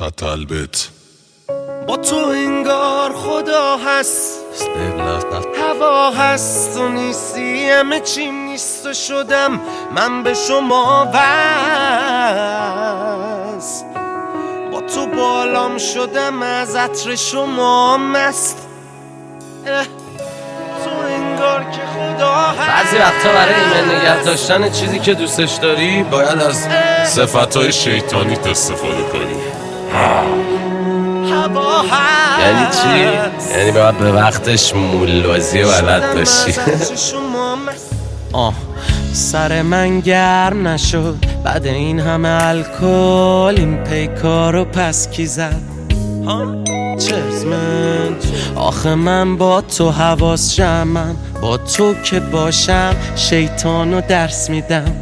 خط البت با تو انگار خدا هست، هوا هست و نیستی، همه چیم نیست و شدم من به شما وست. با تو بالام شدم از عطر شما مست. تو انگار که خدا هست. بعضی وقتا برای ایمن نگه داشتن چیزی که دوستش داری باید از صفتهای شیطانیت استفاده کنی. هوا هست. یعنی چی؟ یعنی باید به وقتش مولوازی بلد باشی. سر من گرم نشد بعد این همه الکل، این پیکارو پس کی زد؟ چرز من آخه من با تو حواس جمعم، با تو که باشم شیطانو درس میدم.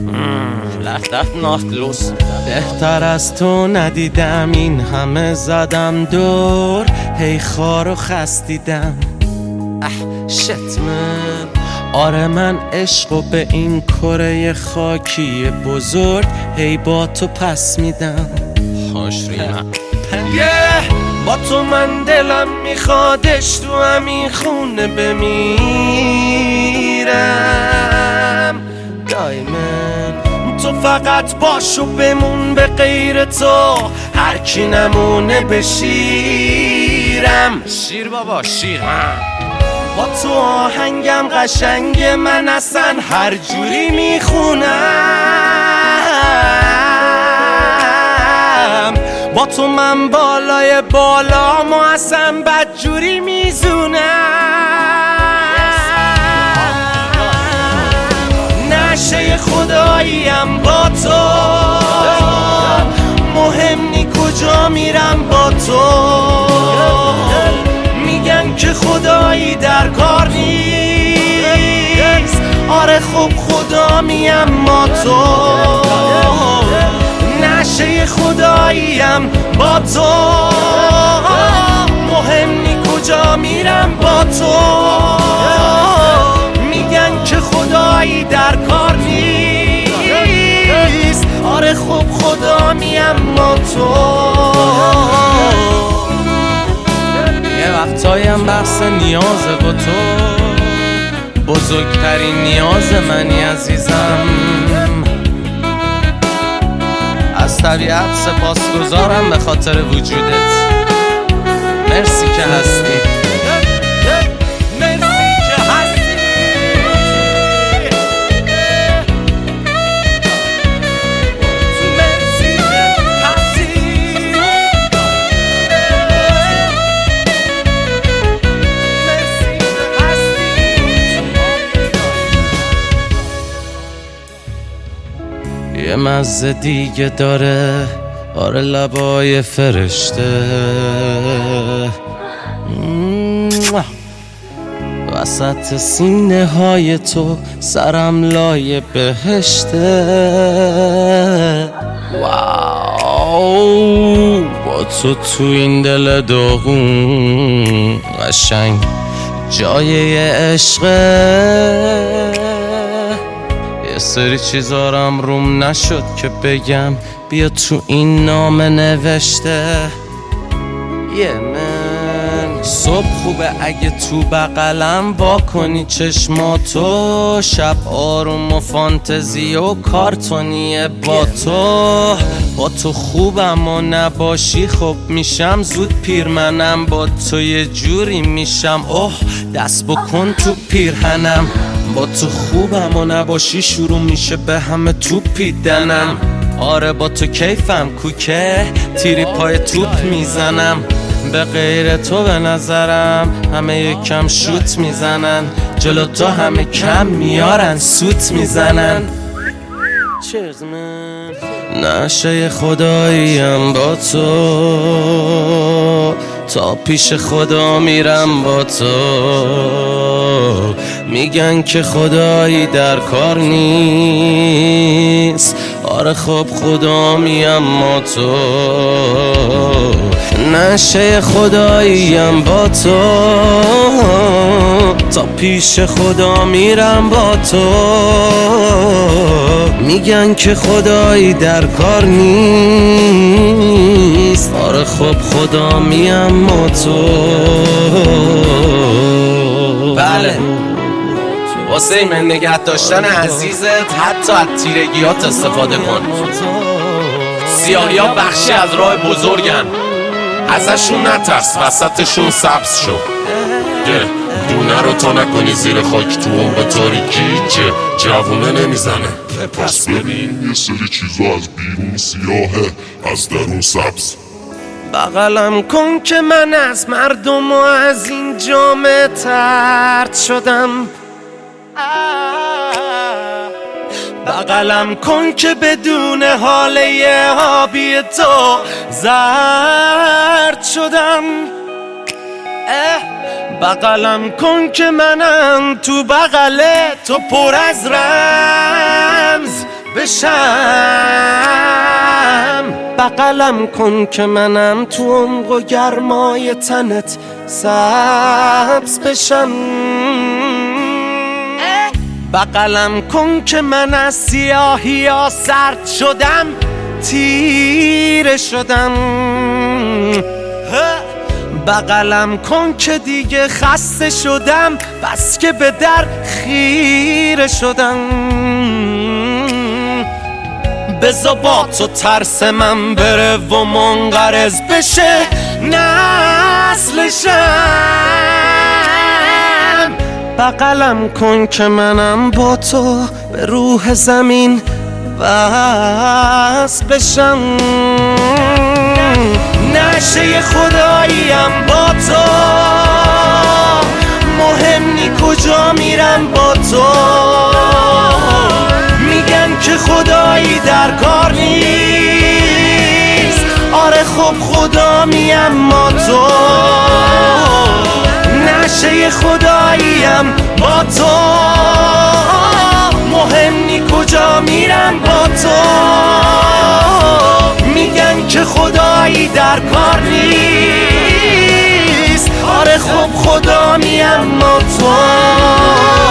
بهتر از تو ندیدم، این همه زدم دور، هی خارو خستیدم. شت من آره من عشقو به این کره خاکی بزرگ هی با تو پس میدم. خوش ریمه با تو من دلم میخوادش تو همین خونه بمیرم. دایمن تو فقط باشو بمون، به غیر تو هر کی نمونه بشیرم. شیر بابا شیر. با تو آهنگم قشنگ، من اصلا هر جوری میخونم. با تو من بالای بالا ما اصلا بدجوری میزونم. نشه خداییم با تو، مهم نی کجا میرم با تو. میگن که خدایی در کار نیست، آره خب خدا میم ما تو. نشه خداییم با تو، مهم نی کجا میرم با تو. میگن که خدایی در کار نیست، آره خب خدا میم ما تو. وقتایم بحث نیازه با تو، بزرگترین نیاز منی عزیزم. از طبیعت سپاسگزارم به خاطر وجودت. مرسی که هستی. یه مزه دیگه داره آره لبای فرشته، وسط سینه های تو سرم لای بهشته. واو با تو این دل داغون قشنگ جای عشقه. یه سری چیزارم روم نشد که بگم، بیا تو این نامه نوشته. یه من صبح خوبه اگه تو بغلم وا کنی چشماتو، شب آروم و فانتزی و کارتونیه با تو. با تو خوبم و نباشی خب میشم زود پیر، منم با تو یه جوری میشم اوه دست بکن تو پیرهنم. با تو خوبم و نباشی شروع میشه به همه توپیدنم. آره با تو کیفم کوکه، تیری پای توپ میزنم. به غیر تو به نظرم همه یکم شوت میزنن، جلو تو همه کم میارن سوت میزنن. نشه خداییم با تو، تا پیش خدا میرم با تو. میگن که خدایی در کار نیست، آره خب خدا میم ما تو. نشه خداییم با تو، تا پیش خدا میرم با تو. میگن که خدایی در کار نیست، آره خب خدا میم با تو. بله واسه من نگه داشتن عزیزت حتی از تیرگیات استفاده کن. سیاهی ها بخشی از راه بزرگن، ازشون نترس، وسطشون سبز شو. دونه رو تا نکنی زیر خاک تو اون به تاریکی که جوونه نمیزنه. پس ببین یه سری چیزا از بیرون سیاهه از درون سبز. بغلم کن که من از مردم و از این جامعه طرد شدم. بغلم کن که بدون حاله آبی تو زرد شدم. بغلم کن که منم تو بغل تو پر از رمز بشم. بغلم کن که منم تو عمق و گرمای تنت سبز بشم. بغلم کن که من از سیاهی ها سرد شدم، تیره شدم. بغلم کن که دیگه خسته شدم، بس که به در خیره شدم. بذار با تو ترس من بره و منقرض بشه نسلشم. بغلم کن که منم با تو به روح زمین وصل بشم. نشه خداییم با تو، مهم نی کجا میرم با تو. میگن که خدایی در کار نیست، آره خب خدا میم با تو. نشه خداییم با تو، مهم نی کجا میرم با تو. میگن که خدایی در کار نیست، آره خب خدا میم با تو.